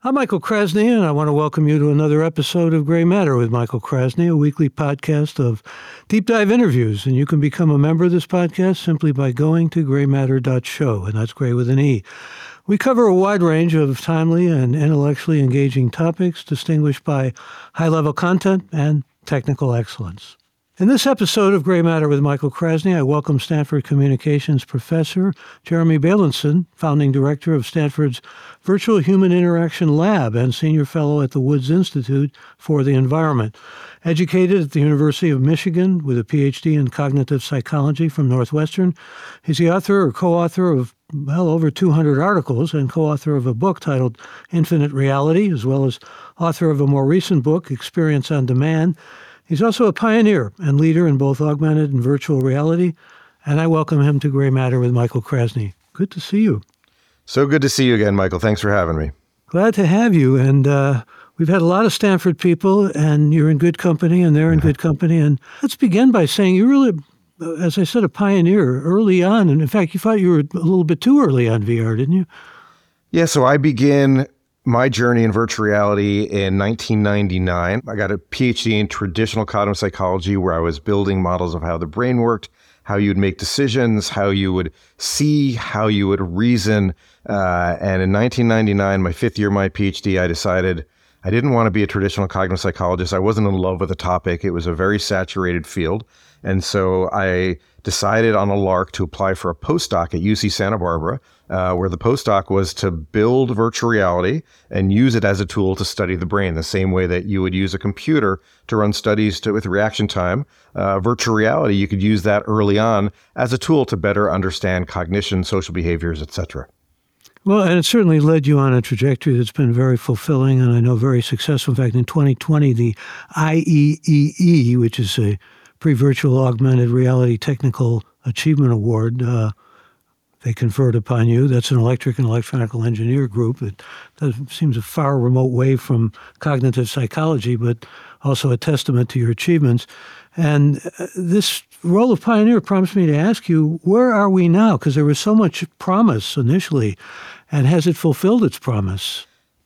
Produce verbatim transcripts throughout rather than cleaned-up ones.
I'm Michael Krasny, and I want to welcome you to another episode of Gray Matter with Michael Krasny, a weekly podcast of deep dive interviews. And you can become a member of this podcast simply by going to gray matter dot show, and that's gray with an E. We cover a wide range of timely and intellectually engaging topics distinguished by high-level content and technical excellence. In this episode of Gray Matter with Michael Krasny, I welcome Stanford Communications professor Jeremy Bailenson, founding director of Stanford's Virtual Human Interaction Lab and senior fellow at the Woods Institute for the Environment. Educated at the University of Michigan with a P H D in cognitive psychology from Northwestern, he's the author or co-author of well over two hundred articles and co-author of a book titled Infinite Reality, as well as author of a more recent book, Experience on Demand. He's also a pioneer and leader in both augmented and virtual reality, and I welcome him to Gray Matter with Michael Krasny. Good to see you. So good to see you again, Michael. Thanks for having me. Glad to have you, and uh, we've had a lot of Stanford people, and you're in good company, and they're in good company, and let's begin by saying you're really, as I said, a pioneer early on, and in fact, you thought you were a little bit too early on V R, didn't you? Yeah, so I began my journey in virtual reality in nineteen ninety-nine. I got a P H D in traditional cognitive psychology where I was building models of how the brain worked, how you would make decisions, how you would see, how you would reason. Uh, and in nineteen ninety-nine, my fifth year of my P H D, I decided I didn't want to be a traditional cognitive psychologist. I wasn't in love with the topic. It was a very saturated field. And so I decided on a lark to apply for a postdoc at U C Santa Barbara, uh, where the postdoc was to build virtual reality and use it as a tool to study the brain, the same way that you would use a computer to run studies to, with reaction time. Uh, virtual reality, you could use that early on as a tool to better understand cognition, social behaviors, et cetera. Well, and it certainly led you on a trajectory that's been very fulfilling and I know very successful. In fact, in twenty twenty, the I E E E, which is a Pre-Virtual Augmented Reality Technical Achievement Award, uh, they conferred upon you. That's an electric and electronical engineer group. It does, seems a far remote way from cognitive psychology, but also a testament to your achievements. And uh, this role of pioneer prompts me to ask you, where are we now? Because there was so much promise initially, and has it fulfilled its promise?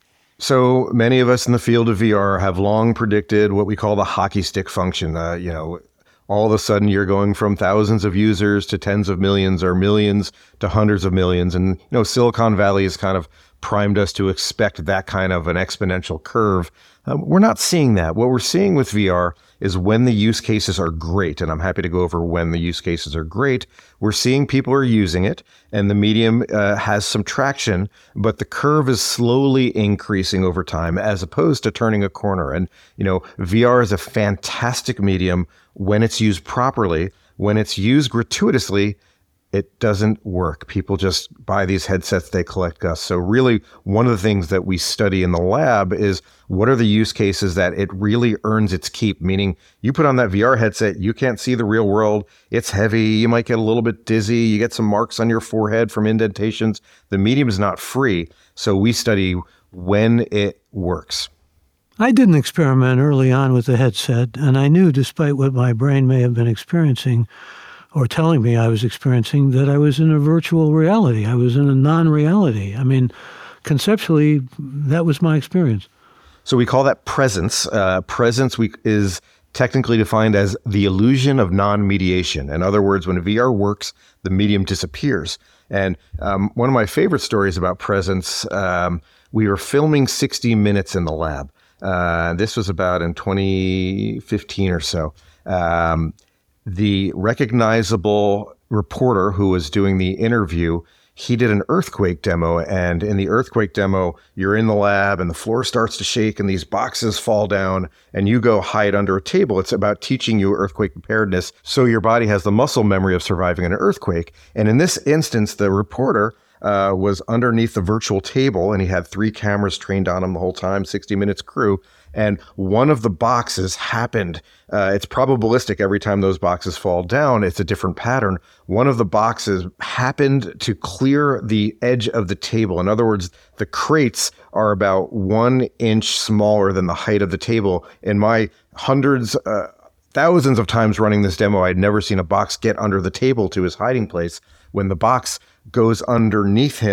So many of us in the field of V R have long predicted what we call the hockey stick function. Uh, you know, all of a sudden you're going from thousands of users to tens of millions or millions to hundreds of millions. And, you know, Silicon Valley has kind of primed us to expect that kind of an exponential curve. Um, we're not seeing that. What we're seeing with V R is when the use cases are great, and I'm happy to go over when the use cases are great, we're seeing people are using it, and the medium uh, has some traction, but the curve is slowly increasing over time as opposed to turning a corner. And, you know, V R is a fantastic medium when it's used properly. When it's used gratuitously, it doesn't work. People just buy these headsets, they collect dust. So really, one of the things that we study in the lab is what are the use cases that it really earns its keep, meaning you put on that V R headset, you can't see the real world, it's heavy, you might get a little bit dizzy, you get some marks on your forehead from indentations. The medium is not free, so we study when it works. I did an experiment early on with the headset, and I knew, despite what my brain may have been experiencing, or telling me I was experiencing, that I was in a virtual reality. I was in a non-reality. I mean, conceptually, that was my experience. So we call that presence. Uh, presence we, is technically defined as the illusion of non-mediation. In other words, when V R works, the medium disappears. And um, one of my favorite stories about presence, um, we were filming sixty minutes in the lab. Uh, this was about in twenty fifteen or so. Um, the recognizable reporter who was doing the interview, he did an earthquake demo. And in the earthquake demo, you're in the lab and the floor starts to shake and these boxes fall down and you go hide under a table. It's about teaching you earthquake preparedness so your body has the muscle memory of surviving an earthquake. And in this instance, the reporter uh, was underneath the virtual table and he had three cameras trained on him the whole time, sixty minutes crew. And one of the boxes happened, uh, it's probabilistic every time those boxes fall down, it's a different pattern. One of the boxes happened to clear the edge of the table. In other words, the crates are about one inch smaller than the height of the table. In my hundreds, uh, thousands of times running this demo, I'd never seen a box get under the table to his hiding place. When the box goes underneath him,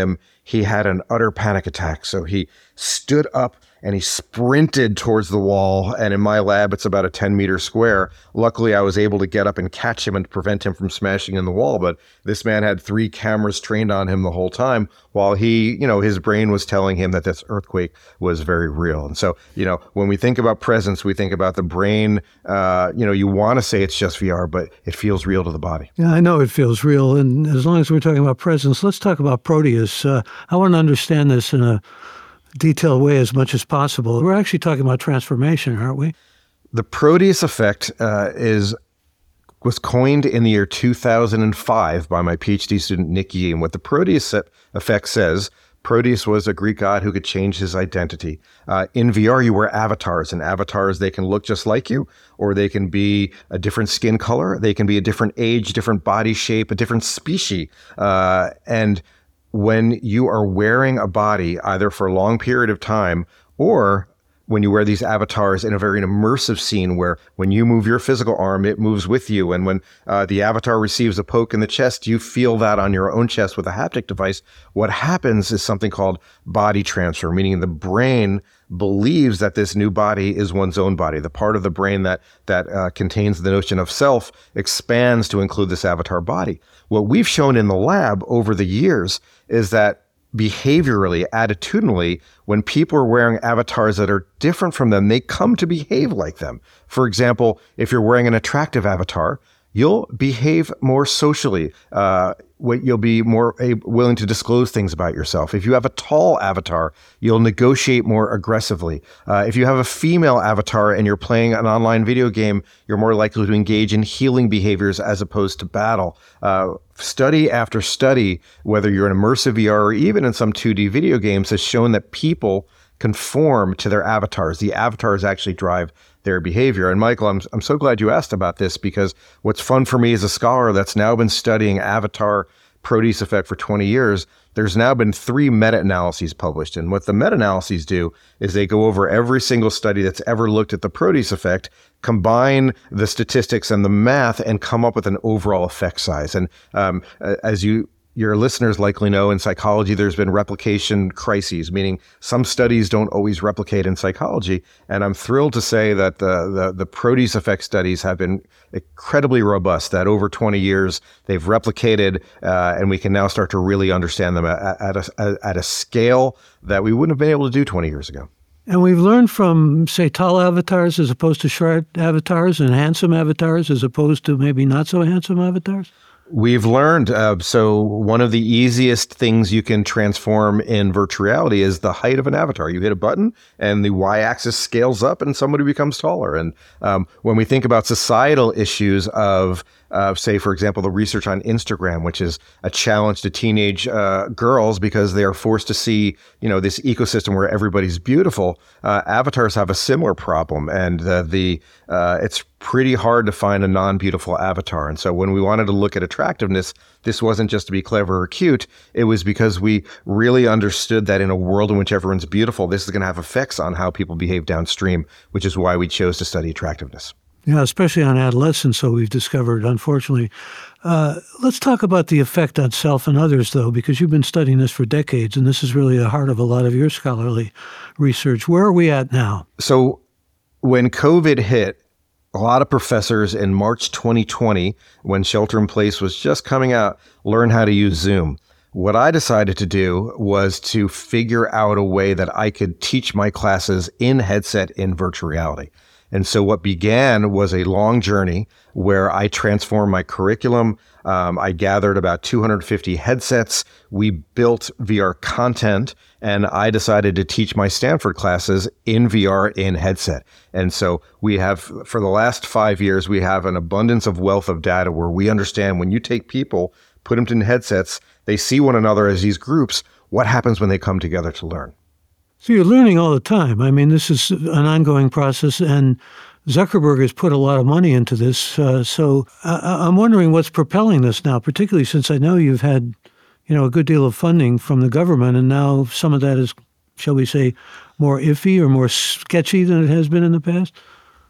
he had an utter panic attack. So he stood up and he sprinted towards the wall. And in my lab, it's about a ten meter square. Luckily, I was able to get up and catch him and prevent him from smashing in the wall. But this man had three cameras trained on him the whole time while he, you know, his brain was telling him that this earthquake was very real. And so, you know, when we think about presence, we think about the brain. Uh, you know, you want to say it's just V R, but it feels real to the body. Yeah, I know it feels real. And as long as we're talking about presence, let's talk about Proteus. Uh, I want to understand this in a detailed way as much as possible. We're actually talking about transformation, aren't we? The Proteus effect uh, is was coined in the year two thousand five by my PhD student, Nick Yee. And what the Proteus effect says, Proteus was a Greek god who could change his identity. Uh, in V R, you wear avatars, and avatars, they can look just like you, or they can be a different skin color. They can be a different age, different body shape, a different species. Uh, and when you are wearing a body, either for a long period of time or when you wear these avatars in a very immersive scene where when you move your physical arm, it moves with you. And when uh, the avatar receives a poke in the chest, you feel that on your own chest with a haptic device. What happens is something called body transfer, meaning the brain believes that this new body is one's own body. The part of the brain that that uh, contains the notion of self expands to include this avatar body. What we've shown in the lab over the years is that behaviorally, attitudinally, when people are wearing avatars that are different from them, they come to behave like them. For example, if you're wearing an attractive avatar, you'll behave more socially. Uh, you'll be more able, willing to disclose things about yourself. If you have a tall avatar, you'll negotiate more aggressively. Uh, if you have a female avatar and you're playing an online video game, you're more likely to engage in healing behaviors as opposed to battle. Uh, study after study, whether you're in immersive V R or even in some two D video games, has shown that people conform to their avatars. The avatars actually drive their behavior. And Michael, I'm, I'm so glad you asked about this, because what's fun for me as a scholar that's now been studying avatar Proteus effect for twenty years, there's now been three meta-analyses published. And what the meta-analyses do is they go over every single study that's ever looked at the Proteus effect, combine the statistics and the math, and come up with an overall effect size. And um, as you your listeners likely know, in psychology, there's been replication crises, meaning some studies don't always replicate in psychology. And I'm thrilled to say that the, the, the Proteus effect studies have been incredibly robust, that over twenty years, they've replicated, uh, and we can now start to really understand them at, at, a, at a scale that we wouldn't have been able to do twenty years ago. And we've learned from, say, tall avatars as opposed to short avatars, and handsome avatars as opposed to maybe not so handsome avatars? We've learned, uh, so one of the easiest things you can transform in virtual reality is the height of an avatar. You hit a button and the y-axis scales up and somebody becomes taller. And um, when we think about societal issues of, uh, say, for example, the research on Instagram, which is a challenge to teenage uh, girls because they are forced to see, you know, this ecosystem where everybody's beautiful, uh, avatars have a similar problem. And uh, the uh, it's pretty hard to find a non-beautiful avatar. And so when we wanted to look at attractiveness, this wasn't just to be clever or cute. It was because we really understood that in a world in which everyone's beautiful, this is going to have effects on how people behave downstream, which is why we chose to study attractiveness. Yeah, especially on adolescents, so we've discovered, unfortunately. Uh, let's talk about the effect on self and others, though, because you've been studying this for decades, and this is really the heart of a lot of your scholarly research. Where are we at now? So when COVID hit, a lot of professors in March twenty twenty, when shelter in place was just coming out, learned how to use Zoom. What I decided to do was to figure out a way that I could teach my classes in headset in virtual reality. And so what began was a long journey where I transformed my curriculum. Um, I gathered about two hundred fifty headsets. We built V R content, and I decided to teach my Stanford classes in V R in headset. And so we have, for the last five years, we have an abundance of wealth of data where we understand when you take people, put them in headsets, they see one another as these groups, what happens when they come together to learn? So you're learning all the time. I mean, this is an ongoing process, and Zuckerberg has put a lot of money into this. Uh, so I- I'm wondering what's propelling this now, particularly since I know you've had, you know, a good deal of funding from the government, and now some of that is, shall we say, more iffy or more sketchy than it has been in the past?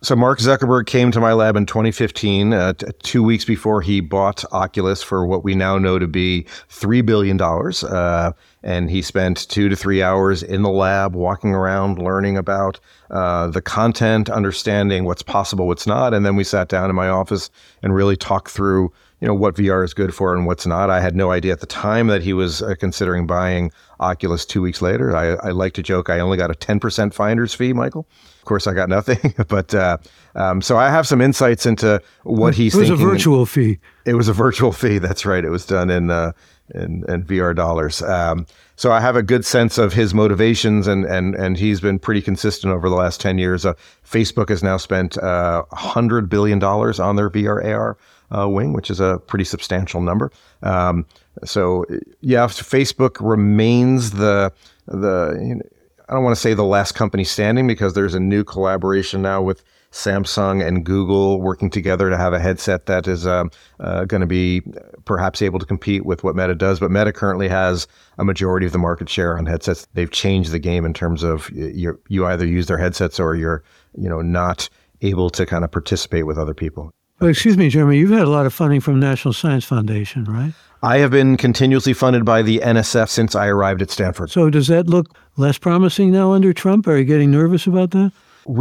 So Mark Zuckerberg came to my lab in twenty fifteen, uh, t- two weeks before he bought Oculus for what we now know to be three billion dollars. Uh, and he spent two to three hours in the lab, walking around, learning about uh, the content, understanding what's possible, what's not. And then we sat down in my office and really talked through, you know, what V R is good for and what's not. I had no idea at the time that he was uh, considering buying Oculus two weeks later. I, I like to joke I only got a ten percent finder's fee, Michael. Of course, I got nothing, but uh, um, so I have some insights into what he's thinking. It was a virtual fee. It was a virtual fee. That's right. It was done in uh, in, in V R dollars. Um, so I have a good sense of his motivations, and and and he's been pretty consistent over the last ten years. Uh, Facebook has now spent uh, one hundred billion dollars on their V R A R uh, wing, which is a pretty substantial number. Um, so yeah, Facebook remains the the. You know, I don't want to say the last company standing, because there's a new collaboration now with Samsung and Google working together to have a headset that is uh, uh, going to be perhaps able to compete with what Meta does. But Meta currently has a majority of the market share on headsets. They've changed the game in terms of you you either use their headsets or you're you know not able to kind of participate with other people. Well, excuse me, Jeremy, you've had a lot of funding from National Science Foundation, right? I have been continuously funded by the N S F since I arrived at Stanford. So does that look less promising now under Trump? Are you getting nervous about that?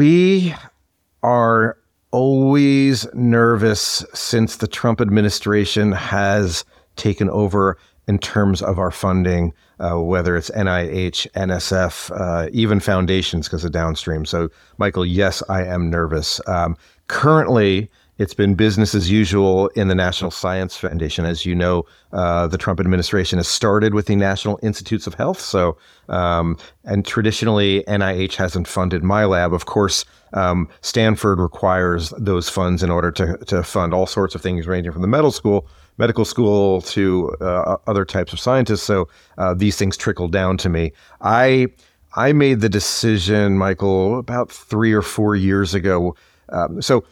We are always nervous since the Trump administration has taken over in terms of our funding, uh, whether it's N I H, N S F, uh, even foundations because of downstream. So, Michael, yes, I am nervous. Um, currently, it's been business as usual in the National Science Foundation. As you know, uh, the Trump administration has started with the National Institutes of Health. So, um, and traditionally, N I H hasn't funded my lab. Of course, um, Stanford requires those funds in order to to fund all sorts of things, ranging from the medical school, medical school to uh, other types of scientists. So uh, these things trickle down to me. I I made the decision, Michael, about three or four years ago. Um, so.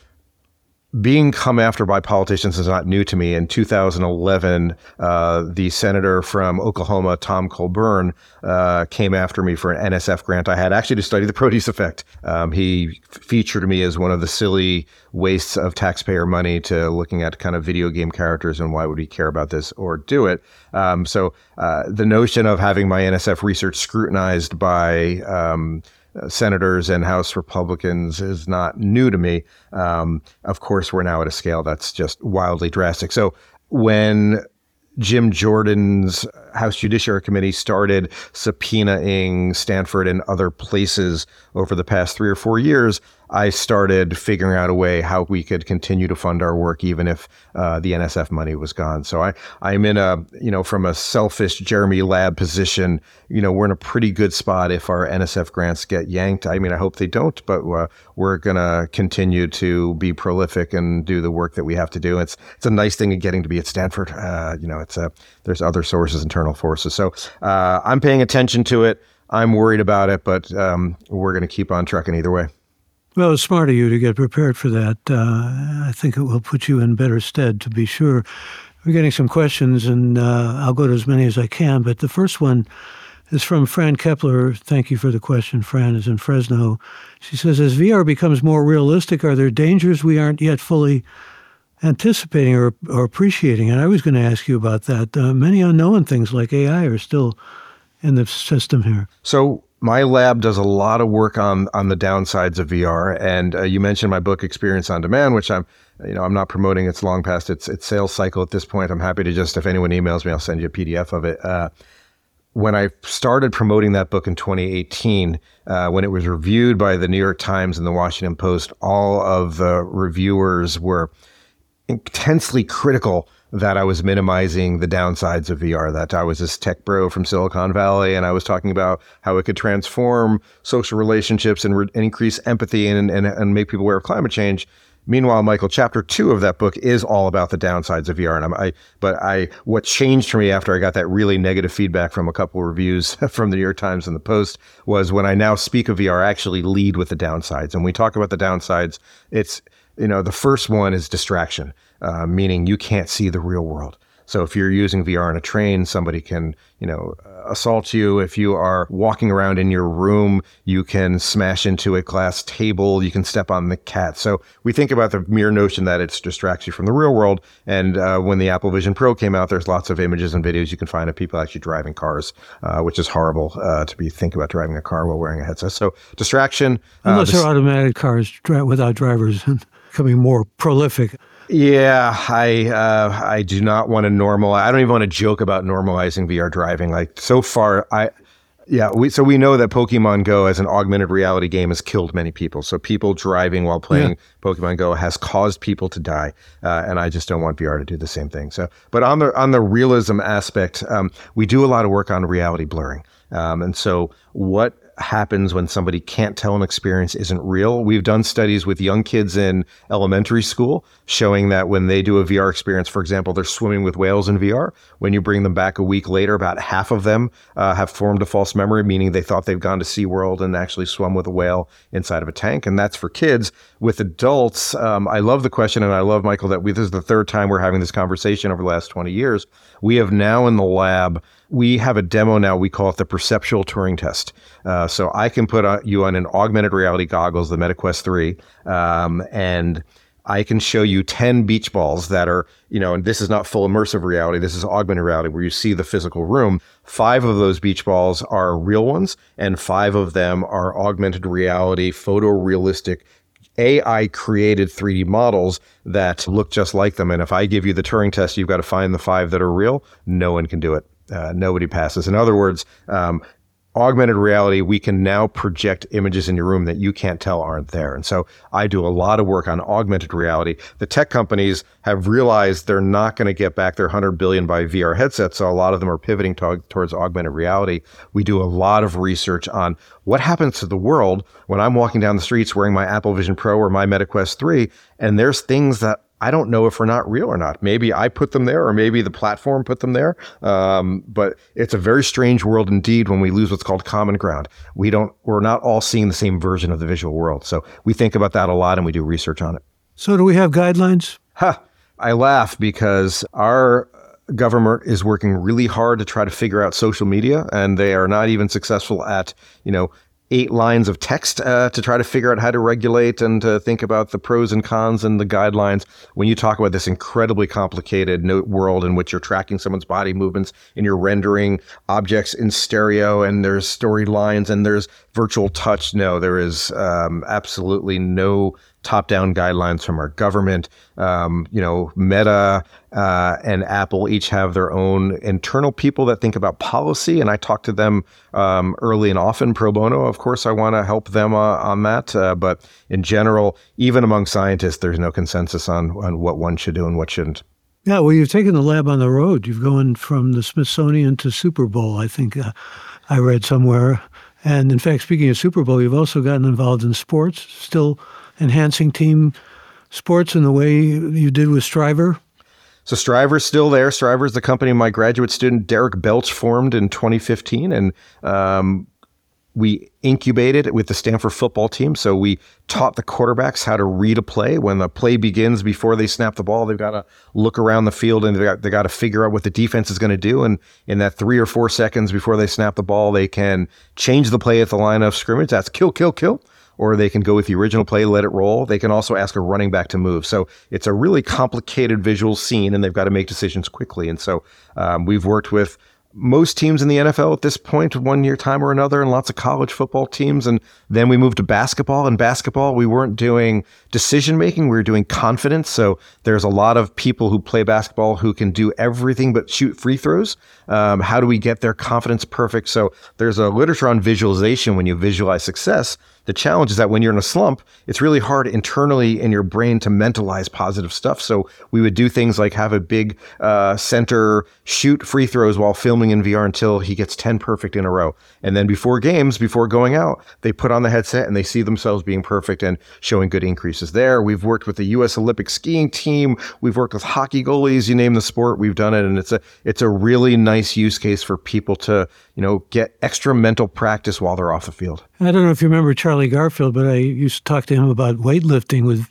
Being come after by politicians is not new to me. In two thousand eleven, uh, the senator from Oklahoma, Tom Colburn, uh, came after me for an N S F grant I had actually to study the Proteus effect. Um, he f- featured me as one of the silly wastes of taxpayer money to looking at kind of video game characters and why would we care about this or do it. Um, so uh, the notion of having my N S F research scrutinized by um, Uh, senators and House Republicans is not new to me. Um, of course, we're now at a scale that's just wildly drastic. So when Jim Jordan's House Judiciary Committee started subpoenaing Stanford and other places over the past three or four years, I started figuring out a way how we could continue to fund our work, even if uh, the N S F money was gone. So I, I'm in a, you know, from a selfish Jeremy Lab position, you know, we're in a pretty good spot if our N S F grants get yanked. I mean, I hope they don't, but uh, we're going to continue to be prolific and do the work that we have to do. It's it's a nice thing of getting to be at Stanford. Uh, you know, it's a, there's other sources, internal forces. So uh, I'm paying attention to it. I'm worried about it, but um, we're going to keep on trucking either way. Well, it's smart of you to get prepared for that. Uh, I think it will put you in better stead, to be sure. We're getting some questions, and uh, I'll go to as many as I can. But the first one is from Fran Kepler. Thank you for the question. Fran is in Fresno. She says, as V R becomes more realistic, are there dangers we aren't yet fully anticipating or, or appreciating? And I was going to ask you about that. Uh, many unknown things like A I are still in the system here. So my lab does a lot of work on on the downsides of V R, and uh, you mentioned my book Experience on Demand, which I'm, you know, I'm not promoting. It's long past its its sales cycle at this point. I'm happy to just, if anyone emails me, I'll send you a P D F of it. Uh, when I started promoting that book in twenty eighteen, uh, when it was reviewed by the New York Times and the Washington Post, all of the reviewers were intensely critical that I was minimizing the downsides of V R, that I was this tech bro from Silicon Valley, and I was talking about how it could transform social relationships and, re- and increase empathy and, and, and make people aware of climate change. Meanwhile, Michael, chapter two of that book is all about the downsides of V R. And I'm, I, but I, what changed for me after I got that really negative feedback from a couple of reviews from the New York Times and the Post was when I now speak of V R, I actually lead with the downsides. And we talk about the downsides. It's, you know, the first one is distraction, uh, meaning you can't see the real world. So if you're using V R on a train, somebody can, you know, assault you. If you are walking around in your room, you can smash into a glass table, you can step on the cat. So we think about the mere notion that it distracts you from the real world. And uh, when the Apple Vision Pro came out, there's lots of images and videos you can find of people actually driving cars, uh, which is horrible uh, to be think about driving a car while wearing a headset. So distraction. Unless uh, they're automatic cars dri- without drivers and becoming more prolific. Yeah, I uh, I do not want to normalize. I don't even want to joke about normalizing V R driving. Like so far, I yeah. We so we know that Pokemon Go as an augmented reality game has killed many people. So people driving while playing yeah. Pokemon Go has caused people to die, uh, and I just don't want V R to do the same thing. So, but on the on the realism aspect, um, we do a lot of work on reality blurring, um, and so what happens when somebody can't tell an experience isn't real. We've done studies with young kids in elementary school showing that when they do a V R experience, for example, they're swimming with whales in V R. When you bring them back a week later, about half of them uh, have formed a false memory, meaning they thought they've gone to SeaWorld and actually swum with a whale inside of a tank. And that's for kids. With adults, um, I love the question, and I love, Michael, that we, this is the third time we're having this conversation over the last twenty years. We have now in the lab, we have a demo now, we call it the perceptual Turing test. Uh, so I can put on, you on an augmented reality goggles, the MetaQuest three, um, and I can show you ten beach balls that are, you know, and this is not full immersive reality, this is augmented reality where you see the physical room. Five of those beach balls are real ones, and five of them are augmented reality, photorealistic A I-created three D models that look just like them. And if I give you the Turing test, you've got to find the five that are real. No one can do it. Uh, nobody passes. In other words, um, augmented reality, we can now project images in your room that you can't tell aren't there. And so I do a lot of work on augmented reality. The tech companies have realized they're not going to get back their one hundred billion by V R headsets. So a lot of them are pivoting to, towards augmented reality. We do a lot of research on what happens to the world when I'm walking down the streets wearing my Apple Vision Pro or my MetaQuest three, and there's things that I don't know if are not real or not. Maybe I put them there, or maybe the platform put them there. Um, but it's a very strange world indeed when we lose what's called common ground. We don't, we're not all seeing the same version of the visual world. So we think about that a lot and we do research on it. So do we have guidelines? Huh. I laugh because our government is working really hard to try to figure out social media, and they are not even successful at, you know, eight lines of text uh, to try to figure out how to regulate and to think about the pros and cons and the guidelines. When you talk about this incredibly complicated note world in which you're tracking someone's body movements and you're rendering objects in stereo and there's storylines and there's virtual touch, no, there is um, absolutely no top-down guidelines from our government. Um, you know, Meta uh, and Apple each have their own internal people that think about policy, and I talk to them um, early and often pro bono. Of course, I want to help them uh, on that, uh, but in general, even among scientists, there's no consensus on, on what one should do and what shouldn't. Yeah, well, you've taken the lab on the road. You've gone from the Smithsonian to Super Bowl, I think uh, I read somewhere. And in fact, speaking of Super Bowl, you've also gotten involved in sports, still enhancing team sports in the way you did with Striver? So Striver's still there. Striver is the company my graduate student Derek Belch formed in twenty fifteen, and um, we incubated it with the Stanford football team. So we taught the quarterbacks how to read a play. When the play begins, before they snap the ball, they've got to look around the field and they got, they got to figure out what the defense is going to do. And in that three or four seconds before they snap the ball, they can change the play at the line of scrimmage. That's kill, kill, kill. Or they can go with the original play, let it roll. They can also ask a running back to move. So it's a really complicated visual scene, and they've got to make decisions quickly. And so um, we've worked with most teams in the N F L at this point, one year time or another, and lots of college football teams. And then we moved to basketball. In basketball, we weren't doing decision making, we were doing confidence. So there's a lot of people who play basketball who can do everything but shoot free throws. Um, how do we get their confidence perfect? So there's a literature on visualization when you visualize success. The challenge is that when you're in a slump, it's really hard internally in your brain to mentalize positive stuff. So we would do things like have a big uh, center shoot free throws while filming in V R until he gets ten perfect in a row. And then before games, before going out, they put on the headset and they see themselves being perfect and showing good increases there. We've worked with the U S Olympic skiing team. We've worked with hockey goalies. You name the sport, we've done it. And it's a it's a really nice use case for people to, you know, get extra mental practice while they're off the field. I don't know if you remember Charlie Garfield, but I used to talk to him about weightlifting with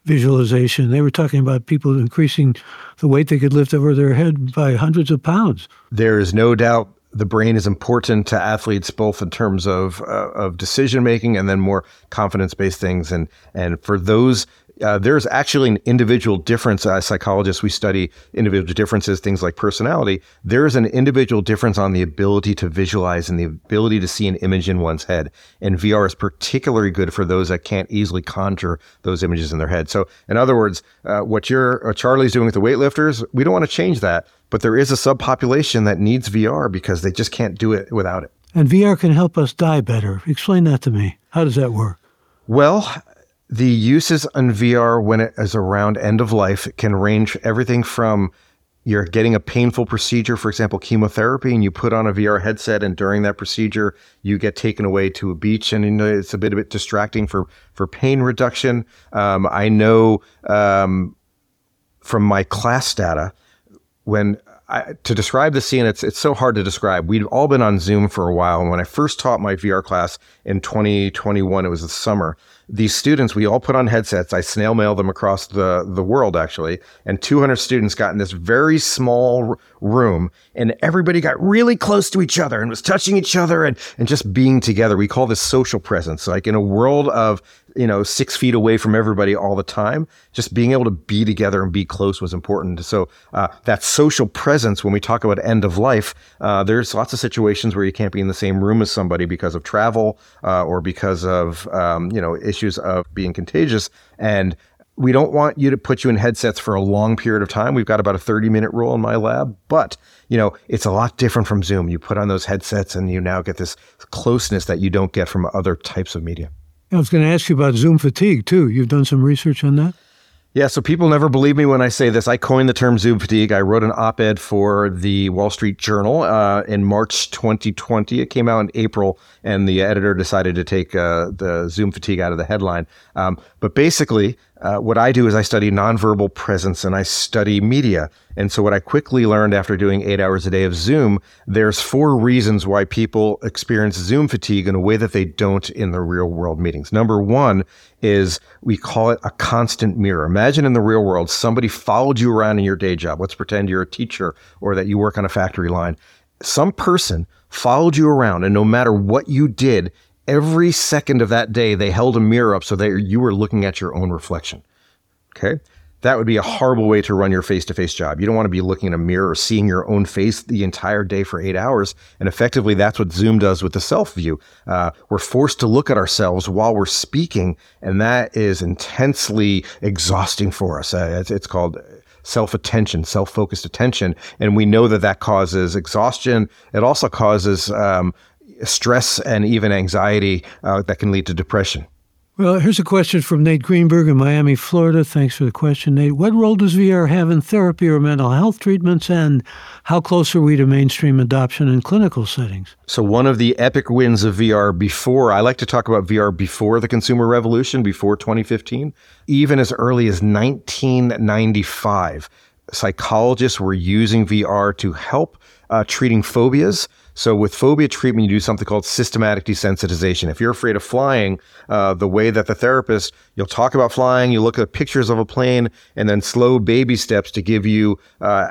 visualization. They were talking about people increasing the weight they could lift over their head by hundreds of pounds. There is no doubt the brain is important to athletes, both in terms of uh, of decision making and then more confidence based things. And and for those, uh, there's actually an individual difference. As psychologists, we study individual differences, things like personality. There is an individual difference on the ability to visualize and the ability to see an image in one's head. And V R is particularly good for those that can't easily conjure those images in their head. So, in other words, uh, what you're, what Charlie's doing with the weightlifters, we don't want to change that. But there is a subpopulation that needs V R because they just can't do it without it. And V R can help us die better. Explain that to me. How does that work? Well, the uses on V R when it is around end of life can range everything from you're getting a painful procedure, for example, chemotherapy, and you put on a V R headset, and during that procedure, you get taken away to a beach, and you know, it's a bit, a bit distracting for, for pain reduction. Um, I know um, from my class data, when I, to describe the scene, it's it's so hard to describe. We've all been on Zoom for a while. And when I first taught my V R class in twenty twenty-one, it was the summer, these students, we all put on headsets. I snail mailed them across the, the world, actually. And two hundred students got in this very small r- room, and everybody got really close to each other and was touching each other and, and just being together. We call this social presence. Like in a world of, you know, six feet away from everybody all the time, just being able to be together and be close was important. So uh, that social presence, when we talk about end of life, uh, there's lots of situations where you can't be in the same room as somebody because of travel uh, or because of, um, you know, issues of being contagious. And we don't want you to put you in headsets for a long period of time. We've got about a thirty minute rule in my lab, but you know, it's a lot different from Zoom. You put on those headsets and you now get this closeness that you don't get from other types of media. I was going to ask you about Zoom fatigue, too. You've done some research on that? Yeah, so people never believe me when I say this. I coined the term Zoom fatigue. I wrote an op-ed for the Wall Street Journal uh, in March twenty twenty. It came out in April, and the editor decided to take uh, the Zoom fatigue out of the headline. Um, but basically, uh, what I do is I study nonverbal presence and I study media. And so what I quickly learned after doing eight hours a day of Zoom, there's four reasons why people experience Zoom fatigue in a way that they don't in the real world meetings. Number one is we call it a constant mirror. Imagine in the real world, somebody followed you around in your day job. Let's pretend you're a teacher or that you work on a factory line. Some person followed you around, and no matter what you did, every second of that day, they held a mirror up so that you were looking at your own reflection. Okay? That would be a horrible way to run your face-to-face job. You don't want to be looking in a mirror or seeing your own face the entire day for eight hours. And effectively, that's what Zoom does with the self-view. Uh, we're forced to look at ourselves while we're speaking, and that is intensely exhausting for us. Uh, it's, it's called self-attention, self-focused attention. And we know that that causes exhaustion. It also causes um, stress and even anxiety uh, that can lead to depression. Well, here's a question from Nate Greenberg in Miami, Florida. Thanks for the question, Nate. What role does V R have in therapy or mental health treatments, and how close are we to mainstream adoption in clinical settings? So one of the epic wins of V R before, I like to talk about V R before the consumer revolution, before twenty fifteen, even as early as nineteen ninety-five, psychologists were using V R to help uh, treating phobias. So with phobia treatment, you do something called systematic desensitization. If you're afraid of flying, uh, the way that the therapist, you'll talk about flying, you look at pictures of a plane, and then slow baby steps to give you uh,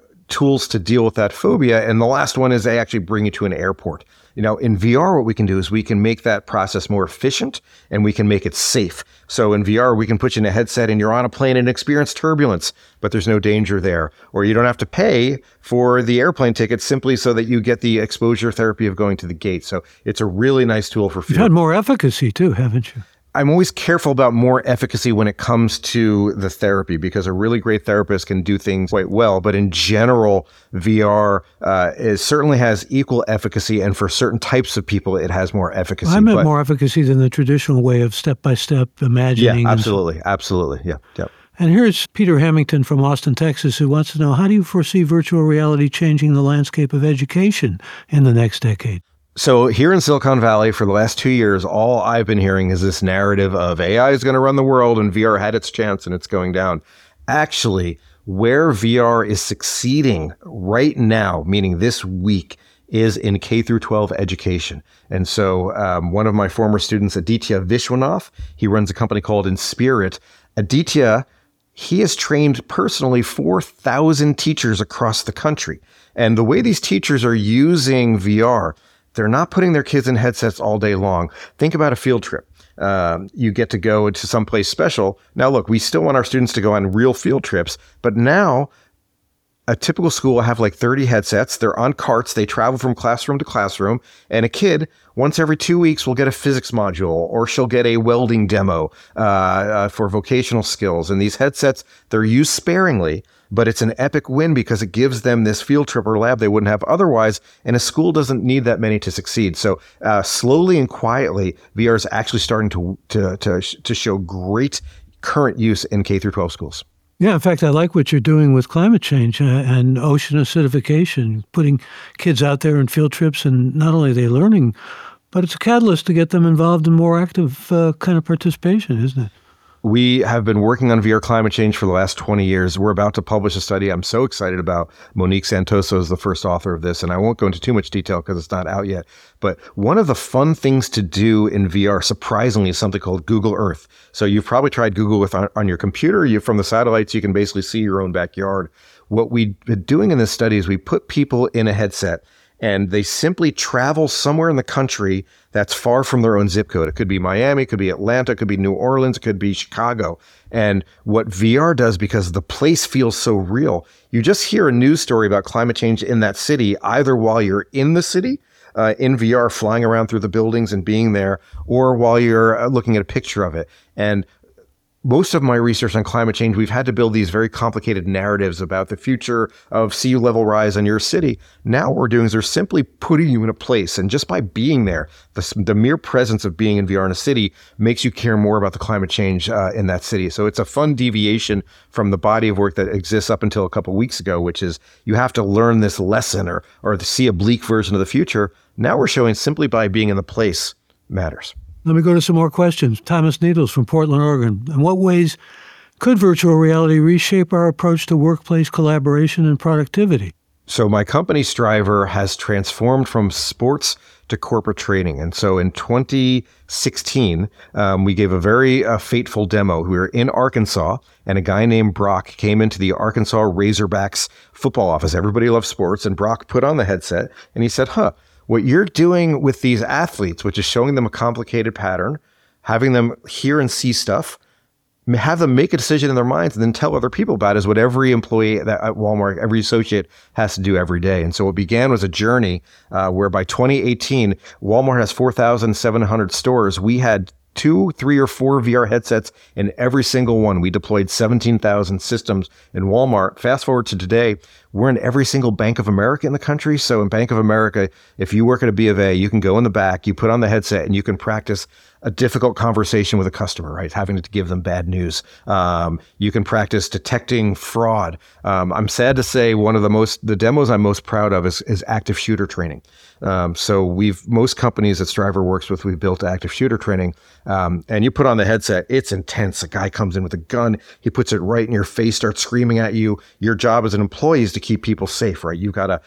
tools to deal with that phobia. And the last one is they actually bring you to an airport. You know, in V R, what we can do is we can make that process more efficient and we can make it safe. So in V R, we can put you in a headset and you're on a plane and experience turbulence, but there's no danger there. Or you don't have to pay for the airplane ticket simply so that you get the exposure therapy of going to the gate. So it's a really nice tool for fear. You've had more efficacy too, haven't you? I'm always careful about more efficacy when it comes to the therapy because a really great therapist can do things quite well. But in general, V R uh, is, certainly has equal efficacy. And for certain types of people, it has more efficacy. Well, I meant but, more efficacy than the traditional way of step-by-step imagining. Yeah, absolutely. Absolutely. Yeah. Yeah. And here's Peter Hamilton from Austin, Texas, who wants to know, how do you foresee virtual reality changing the landscape of education in the next decade? So here in Silicon Valley for the last two years, all I've been hearing is this narrative of A I is going to run the world and V R had its chance and it's going down. Actually, where V R is succeeding right now, meaning this week, is in K through twelve education. And so um, one of my former students, Aditya Vishwanath, he runs a company called Inspirit. Aditya, he has trained personally four thousand teachers across the country. And the way these teachers are using V R, they're not putting their kids in headsets all day long. Think about a field trip. Uh, you get to go to someplace special. Now, look, we still want our students to go on real field trips, but now a typical school will have like thirty headsets. They're on carts. They travel from classroom to classroom. And a kid, once every two weeks, will get a physics module, or she'll get a welding demo uh, uh, for vocational skills. And these headsets, they're used sparingly, but it's an epic win because it gives them this field trip or lab they wouldn't have otherwise. And a school doesn't need that many to succeed. So uh, slowly and quietly, V R is actually starting to, to, to, to show great current use in K through twelve schools. Yeah, in fact, I like what you're doing with climate change uh, and ocean acidification, putting kids out there in field trips, and not only are they learning, but it's a catalyst to get them involved in more active uh, kind of participation, isn't it? We have been working on V R climate change for the last twenty years. We're about to publish a study I'm so excited about. Monique Santoso is the first author of this, and I won't go into too much detail because it's not out yet. But one of the fun things to do in V R, surprisingly, is something called Google Earth. So you've probably tried Google with on, on your computer. You, from the satellites, you can basically see your own backyard. What we've been doing in this study is we put people in a headset, and they simply travel somewhere in the country that's far from their own zip code. It could be Miami, it could be Atlanta, it could be New Orleans, it could be Chicago. And what V R does, because the place feels so real, you just hear a news story about climate change in that city, either while you're in the city, uh, in V R, flying around through the buildings and being there, or while you're looking at a picture of it. And most of my research on climate change, we've had to build these very complicated narratives about the future of sea level rise in your city. Now what we're doing is they're simply putting you in a place. And just by being there, the, the mere presence of being in V R in a city makes you care more about the climate change uh, in that city. So it's a fun deviation from the body of work that exists up until a couple of weeks ago, which is you have to learn this lesson or, or see a bleak version of the future. Now we're showing simply by being in the place matters. Let me go to some more questions. Thomas Needles from Portland, Oregon. In what ways could virtual reality reshape our approach to workplace collaboration and productivity? So my company, Striver, has transformed from sports to corporate training. And so in twenty sixteen, um, we gave a very uh, fateful demo. We were in Arkansas, and a guy named Brock came into the Arkansas Razorbacks football office. Everybody loves sports, and Brock put on the headset, and he said, huh, what you're doing with these athletes, which is showing them a complicated pattern, having them hear and see stuff, have them make a decision in their minds and then tell other people about it, is what every employee at Walmart, every associate has to do every day. And so what began was a journey uh, where by twenty eighteen, Walmart has four thousand seven hundred stores. We had two, three, or four V R headsets in every single one. We deployed seventeen thousand systems in Walmart. Fast forward to today, we're in every single Bank of America in the country. So in Bank of America, if you work at a B of A, you can go in the back, you put on the headset, and you can practice a difficult conversation with a customer, right? Having to give them bad news. Um, you can practice detecting fraud. Um, I'm sad to say one of the most, the demos I'm most proud of is, is active shooter training. Um, so we've, most companies that Striver works with, we've built active shooter training. Um, and you put on the headset, it's intense. A guy comes in with a gun, he puts it right in your face, starts screaming at you. Your job as an employee is to keep people safe, right? You've got to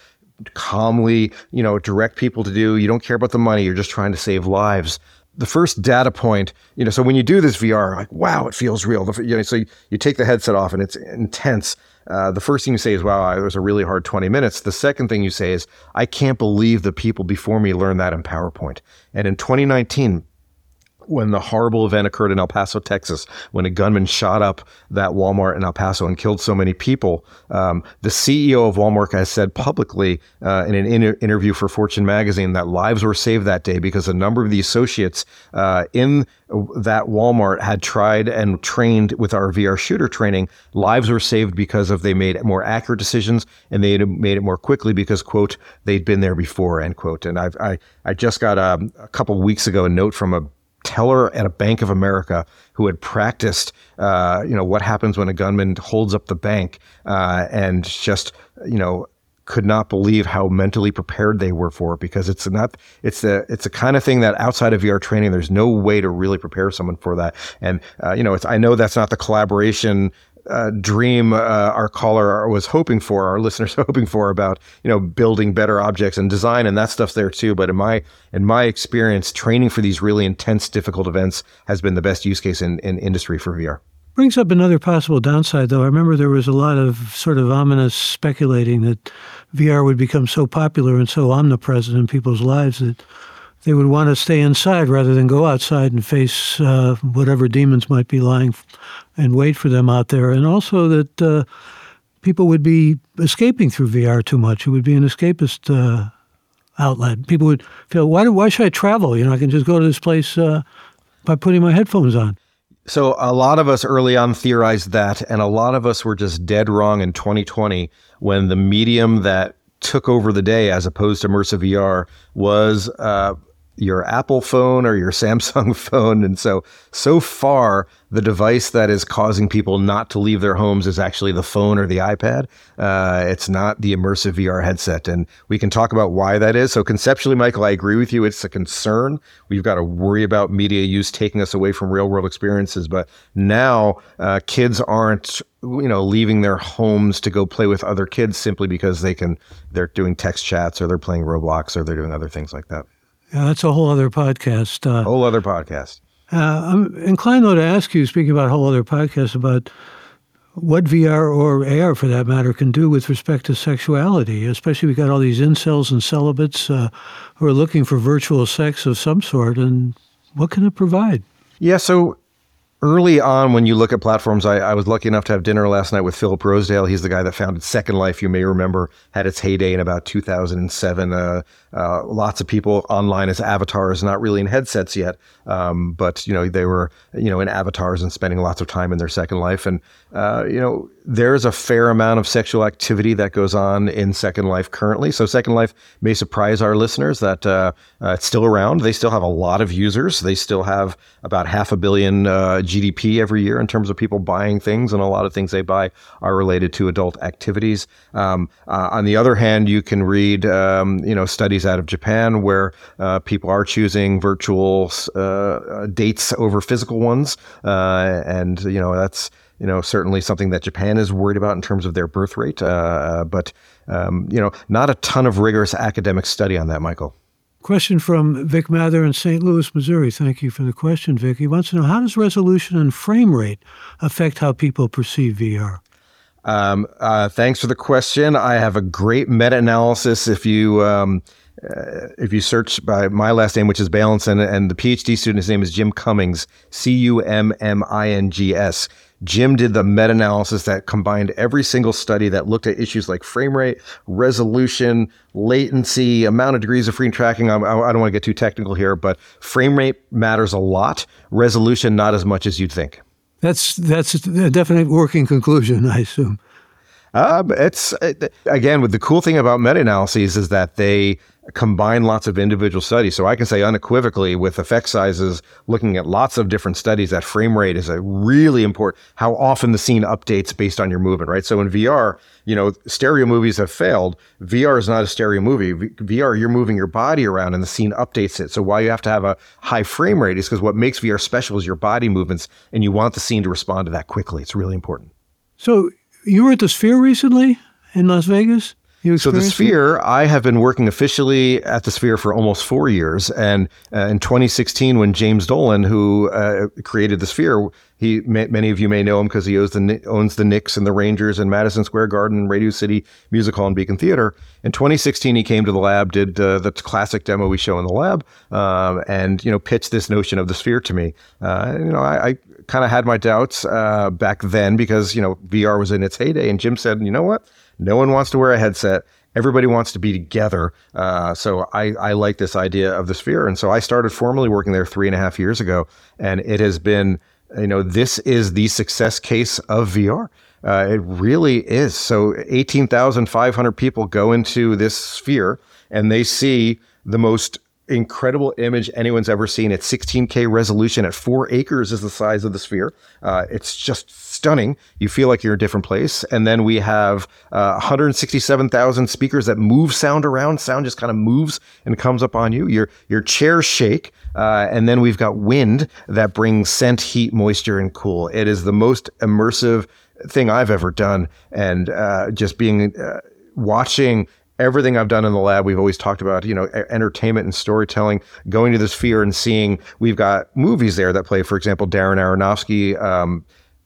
calmly, you know, direct people to do, you don't care about the money, you're just trying to save lives. The first data point, you know, so when you do this V R, like, wow, it feels real. The, you know, so you, you take the headset off and it's intense. Uh, the first thing you say is, wow, it was a really hard twenty minutes. The second thing you say is, I can't believe the people before me learned that in PowerPoint. And in twenty nineteen, when the horrible event occurred in El Paso, Texas, when a gunman shot up that Walmart in El Paso and killed so many people, um, the C E O of Walmart has said publicly uh, in an inter- interview for Fortune magazine that lives were saved that day because a number of the associates uh, in that Walmart had tried and trained with our V R shooter training. Lives were saved because of they made more accurate decisions, and they made it more quickly because, quote, they'd been there before, end quote. And I've, I I just got a, a couple of weeks ago a note from a teller at a Bank of America who had practiced, uh, you know, what happens when a gunman holds up the bank, uh, and just, you know, could not believe how mentally prepared they were for it, because it's not, it's the, it's the kind of thing that outside of V R training, there's no way to really prepare someone for that. And, uh, you know, it's, I know that's not the collaboration uh, dream uh, our caller was hoping for, our listeners are hoping for about, you know, building better objects and design, and that stuff's there too. But in my in my experience, training for these really intense, difficult events has been the best use case in, in industry for V R. Brings up another possible downside, though. I remember there was a lot of sort of ominous speculating that V R would become so popular and so omnipresent in people's lives that they would want to stay inside rather than go outside and face uh, whatever demons might be lying and wait for them out there. And also that uh, people would be escaping through V R too much. It would be an escapist uh, outlet. People would feel, why, do, why should I travel? You know, I can just go to this place uh, by putting my headphones on. So a lot of us early on theorized that, and a lot of us were just dead wrong in twenty twenty when the medium that took over the day as opposed to immersive V R was uh, your Apple phone or your Samsung phone. And so, so far, the device that is causing people not to leave their homes is actually the phone or the iPad. Uh, it's not the immersive V R headset. And we can talk about why that is. So conceptually, Michael, I agree with you. It's a concern. We've got to worry about media use taking us away from real world experiences. But now uh, kids aren't, you know, leaving their homes to go play with other kids simply because they can, they're doing text chats or they're playing Roblox or they're doing other things like that. Yeah, that's a whole other podcast. Uh, whole other podcast. Uh, I'm inclined, though, to ask you, speaking about a whole other podcast, about what V R or A R, for that matter, can do with respect to sexuality, especially we've got all these incels and celibates uh, who are looking for virtual sex of some sort, and what can it provide? Yeah, so early on, when you look at platforms, I, I was lucky enough to have dinner last night with Philip Rosedale. He's the guy that founded Second Life. You may remember, had its heyday in about two thousand seven. Uh, uh, lots of people online as avatars, not really in headsets yet, um, but you know they were you know in avatars and spending lots of time in their Second Life. And uh, you know there's a fair amount of sexual activity that goes on in Second Life currently. So Second Life may surprise our listeners that uh, uh, it's still around. They still have a lot of users. They still have about half a billion uh, G D P every year in terms of people buying things, and a lot of things they buy are related to adult activities. Um, uh, on the other hand, you can read, um, you know, studies out of Japan where uh, people are choosing virtual uh, dates over physical ones, uh, and you know that's you know certainly something that Japan is worried about in terms of their birth rate. Uh, but um, you know, not a ton of rigorous academic study on that, Michael. Question from Vic Mather in Saint Louis, Missouri. Thank you for the question, Vic. He wants to know, how does resolution and frame rate affect how people perceive V R? Um, uh, thanks for the question. I have a great meta-analysis. If you um, uh, if you search by my last name, which is Balance, and, and the PhD student, his name is Jim Cummings, C U M M I N G S. Jim did the meta-analysis that combined every single study that looked at issues like frame rate, resolution, latency, amount of degrees of free tracking. I, I don't want to get too technical here, but frame rate matters a lot. Resolution, not as much as you'd think. That's that's a definite working conclusion, I assume. Um, it's it, again, with the cool thing about meta-analyses is that they combine lots of individual studies. So I can say unequivocally with effect sizes, looking at lots of different studies, that frame rate is a really important, how often the scene updates based on your movement, right? So in V R, you know, stereo movies have failed. V R is not a stereo movie. V- VR, you're moving your body around and the scene updates it. So why you have to have a high frame rate is because what makes V R special is your body movements, and you want the scene to respond to that quickly. It's really important. So you were at the Sphere recently in Las Vegas? You So the Sphere, it? I have been working officially at the Sphere for almost four years. And uh, in twenty sixteen, when James Dolan, who uh, created the Sphere, he may, many of you may know him because he owns the, owns the Knicks and the Rangers and Madison Square Garden, Radio City Music Hall, and Beacon Theater. In twenty sixteen, he came to the lab, did uh, the classic demo we show in the lab, um, and you know pitched this notion of the Sphere to me. Uh, you know, I, I kind of had my doubts uh, back then because you know V R was in its heyday, and Jim said, you know what? No one wants to wear a headset. Everybody wants to be together. Uh, so I, I like this idea of the Sphere. And so I started formally working there three and a half years ago. And it has been, you know, this is the success case of V R. Uh, it really is. So eighteen thousand five hundred people go into this Sphere and they see the most incredible image anyone's ever seen at sixteen K resolution at four acres is the size of the Sphere. Uh, it's just stunning. You feel like you're in a different place. And then we have uh, one hundred sixty-seven thousand speakers that move sound around. Sound just kind of moves and comes up on you. Your your chairs shake. Uh, and then we've got wind that brings scent, heat, moisture, and cool. It is the most immersive thing I've ever done. And uh, just being uh, watching everything I've done in the lab. We've always talked about, you know, entertainment and storytelling, going to the Sphere and seeing, we've got movies there that play, for example, Darren Aronofsky um,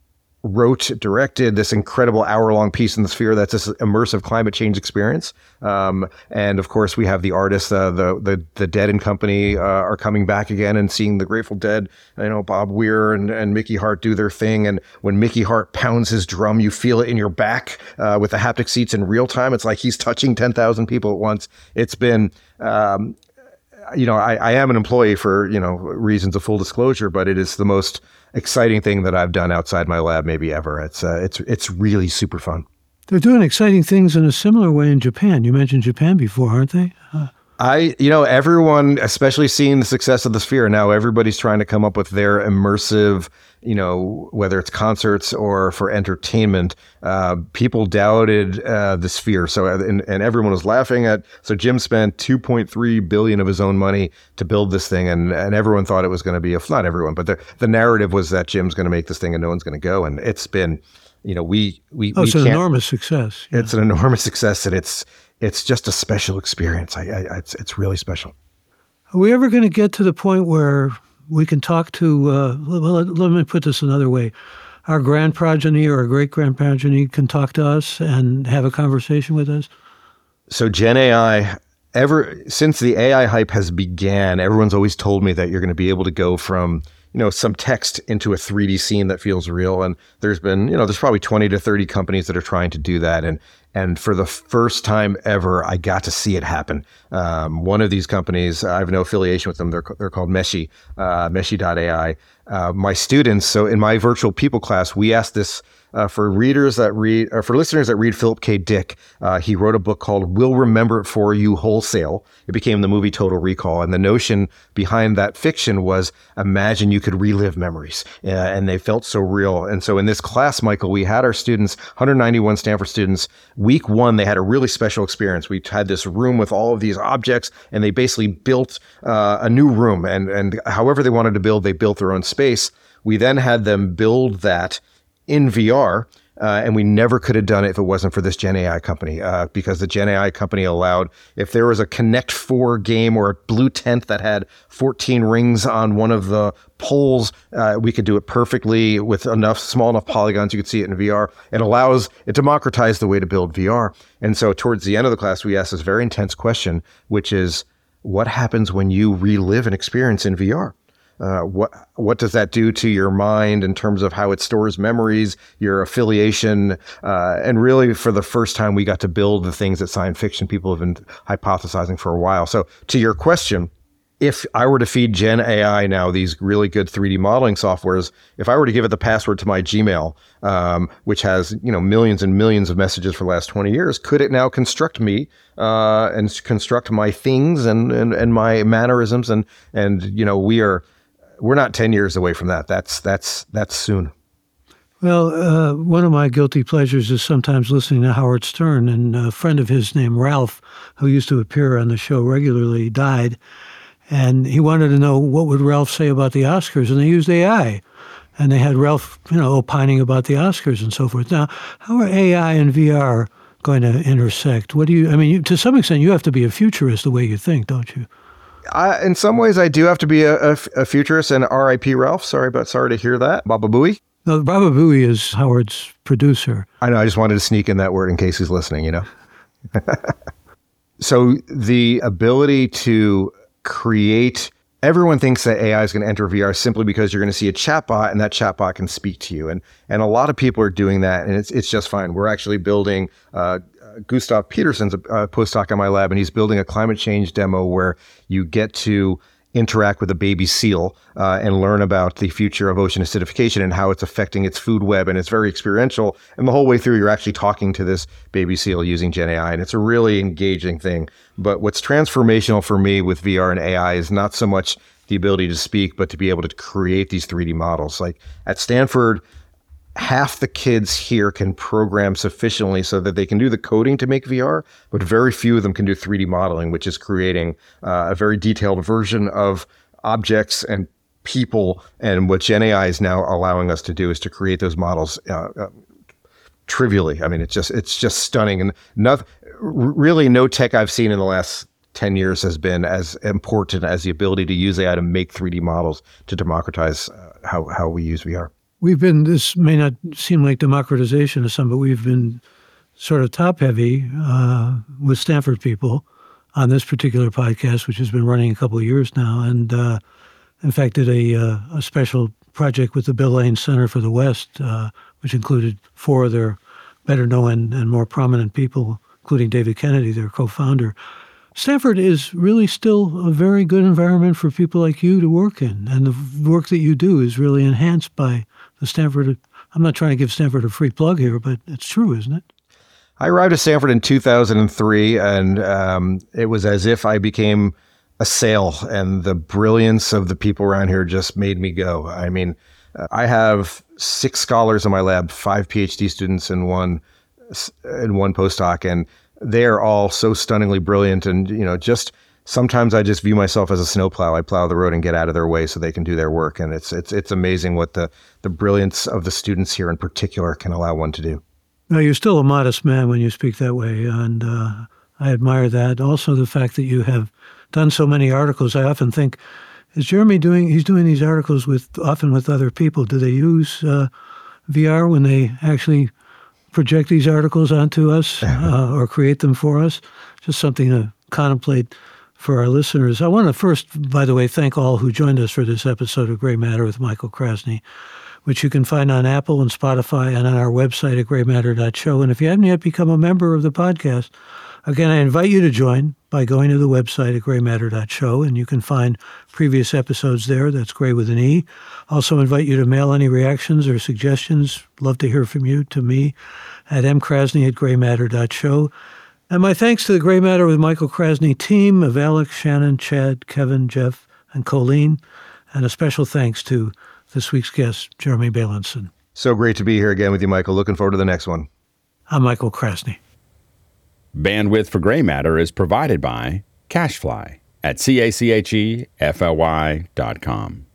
wrote, directed this incredible hour-long piece in the Sphere that's this immersive climate change experience. Um, and of course, we have the artists, uh, the, the the Dead and Company uh, are coming back again, and seeing the Grateful Dead, you know, Bob Weir and, and Mickey Hart do their thing. And when Mickey Hart pounds his drum, you feel it in your back uh, with the haptic seats in real time. It's like he's touching ten thousand people at once. It's been... Um, you know, I, I am an employee for, you know, reasons of full disclosure, but it is the most exciting thing that I've done outside my lab maybe ever. It's uh, it's it's really super fun. They're doing exciting things in a similar way in Japan. You mentioned Japan before, aren't they? Uh, I, you know, everyone, especially seeing the success of the Sphere, now everybody's trying to come up with their immersive, you know, whether it's concerts or for entertainment. Uh, people doubted uh, the Sphere. So, and, and everyone was laughing at, so Jim spent two point three billion dollars of his own money to build this thing. And, and everyone thought it was going to be, a, not everyone, but the, the narrative was that Jim's going to make this thing and no one's going to go. And it's been, you know, we, we, oh, we it's an can't, enormous success. Yeah. It's an enormous success, and it's, it's just a special experience. I, I, it's, it's really special. Are we ever going to get to the point where we can talk to, uh, well, let, let me put this another way. Our grand progeny or our great grand progeny can talk to us and have a conversation with us? So Gen A I, ever since the A I hype has began, everyone's always told me that you're going to be able to go from, you know, some text into a three D scene that feels real. And there's been, you know, there's probably twenty to thirty companies that are trying to do that. And And for the first time ever, I got to see it happen. Um, one of these companies, I have no affiliation with them. They're they're called Meshi, uh, Meshi dot A I. Uh, my students, so in my virtual people class, we asked this uh, for readers that read, or for listeners that read Philip K. Dick. Uh, he wrote a book called We'll Remember It For You Wholesale. It became the movie Total Recall. And the notion behind that fiction was, imagine you could relive memories. Uh, and they felt so real. And so in this class, Michael, we had our students, one hundred ninety-one Stanford students. Week one, they had a really special experience. We had this room with all of these objects, and they basically built uh, a new room. And, and however they wanted to build, they built their own space. We then had them build that in V R, uh, and we never could have done it if it wasn't for this Gen A I company, uh, because the Gen A I company allowed, if there was a Connect four game or a blue tent that had fourteen rings on one of the poles, uh, we could do it perfectly with enough, small enough polygons you could see it in V R. It allows, it democratized the way to build V R. And so towards the end of the class, we asked this very intense question, which is, what happens when you relive an experience in V R? Uh, what what does that do to your mind in terms of how it stores memories, your affiliation? Uh, and really, for the first time, we got to build the things that science fiction people have been hypothesizing for a while. So to your question, if I were to feed Gen A I now these really good three D modeling softwares, if I were to give it the password to my Gmail, um, which has, you know, millions and millions of messages for the last twenty years, could it now construct me uh, and construct my things and, and, and my mannerisms? And, and, you know, we are... We're not ten years away from that. That's that's that's soon. Well, uh, one of my guilty pleasures is sometimes listening to Howard Stern, and a friend of his named Ralph, who used to appear on the show regularly, died. And he wanted to know what would Ralph say about the Oscars, and they used A I. And they had Ralph, you know, opining about the Oscars and so forth. Now, how are A I and V R going to intersect? What do you, I mean, you, to some extent, you have to be a futurist the way you think, don't you? I, in some ways, I do have to be a, a, a futurist, and R I P Ralph. Sorry, but sorry to hear that. Baba Booey. No, Baba Booey is Howard's producer. I know. I just wanted to sneak in that word in case he's listening, you know. So the ability to create, everyone thinks that A I is going to enter V R simply because you're going to see a chatbot, and that chatbot can speak to you. And and a lot of people are doing that, and it's it's just fine. We're actually building. Uh, Gustav Peterson's a, a postdoc in my lab, and he's building a climate change demo where you get to interact with a baby seal uh, and learn about the future of ocean acidification and how it's affecting its food web. And it's very experiential. And the whole way through, you're actually talking to this baby seal using Gen A I. And it's a really engaging thing. But what's transformational for me with V R and A I is not so much the ability to speak, but to be able to create these three D models. Like at Stanford, half the kids here can program sufficiently so that they can do the coding to make V R, but very few of them can do three D modeling, which is creating uh, a very detailed version of objects and people. And what Gen A I is now allowing us to do is to create those models uh, uh, trivially. I mean, it's just it's just stunning, and nothing, really no tech I've seen in the last ten years has been as important as the ability to use A I to make three D models to democratize uh, how how we use V R. We've been, this may not seem like democratization to some, but we've been sort of top heavy uh, with Stanford people on this particular podcast, which has been running a couple of years now. And uh, in fact, did a, uh, a special project with the Bill Lane Center for the West, uh, which included four of their better known and more prominent people, including David Kennedy, their co-founder. Stanford is really still a very good environment for people like you to work in. And the work that you do is really enhanced by the Stanford. I'm not trying to give Stanford a free plug here, but it's true, isn't it? I arrived at Stanford in two thousand three, and um, it was as if I became a sale, and the brilliance of the people around here just made me go. I mean, uh, I have six scholars in my lab, five PhD students, and one and one postdoc, and they are all so stunningly brilliant. And you know, just sometimes I just view myself as a snowplow. I plow the road and get out of their way so they can do their work, and it's it's it's amazing what the the brilliance of the students here in particular can allow one to do. No, you're still a modest man when you speak that way, and uh, I admire that. Also, the fact that you have done so many articles. I often think, is Jeremy doing? He's doing these articles with often with other people. Do they use uh, V R when they actually project these articles onto us uh, or create them for us? Just something to contemplate for our listeners. I want to first, by the way, thank all who joined us for this episode of Gray Matter with Michael Krasny, which you can find on Apple and Spotify and on our website at gray matter dot show. And if you haven't yet become a member of the podcast, again, I invite you to join by going to the website at gray matter dot show, and you can find previous episodes there. That's Gray with an E. Also invite you to mail any reactions or suggestions. Love to hear from you, to me, at m krasny at gray matter dot show. And my thanks to the Gray Matter with Michael Krasny team of Alex, Shannon, Chad, Kevin, Jeff, and Colleen. And a special thanks to this week's guest, Jeremy Bailenson. So great to be here again with you, Michael. Looking forward to the next one. I'm Michael Krasny. Bandwidth for Gray Matter is provided by CacheFly at C A C H E F L Y dot com.